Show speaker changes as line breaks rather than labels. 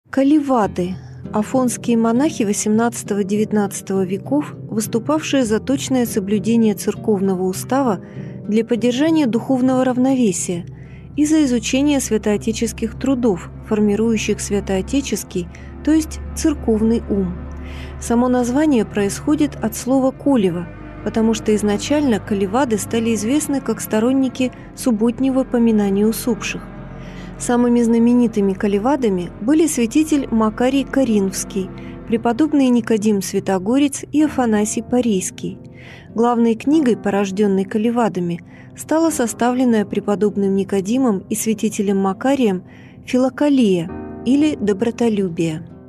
Каливады – афонские монахи XVIII-XIX веков, выступавшие за точное соблюдение церковного устава для поддержания духовного равновесия и за изучение святоотеческих трудов, формирующих святоотеческий, то есть церковный ум. Само название происходит от слова «колево», потому что изначально каливады стали известны как сторонники субботнего поминания усопших. Самыми знаменитыми каливадами были святитель Макарий Коринфский, преподобный Никодим Святогорец и Афанасий Парийский. Главной книгой, порожденной каливадами, стала составленная преподобным Никодимом и святителем Макарием «Филокалия» или «Добротолюбие».